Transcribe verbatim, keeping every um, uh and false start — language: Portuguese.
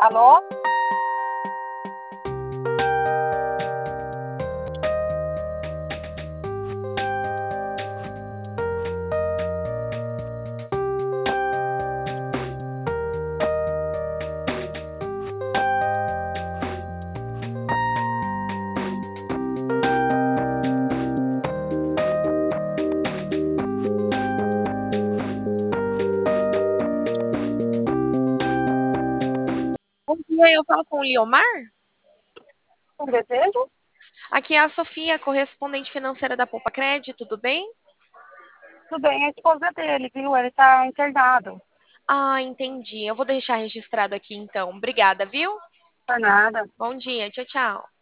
Alô? Bom dia, eu falo com o Liomar. Um desejo? Aqui é a Sofia, correspondente financeira da Poupa Cred, tudo bem? Tudo bem, a esposa dele, viu? Ele tá internado. Ah, entendi. Eu vou deixar registrado aqui então. Obrigada, viu? Por nada. Bom dia, tchau, tchau.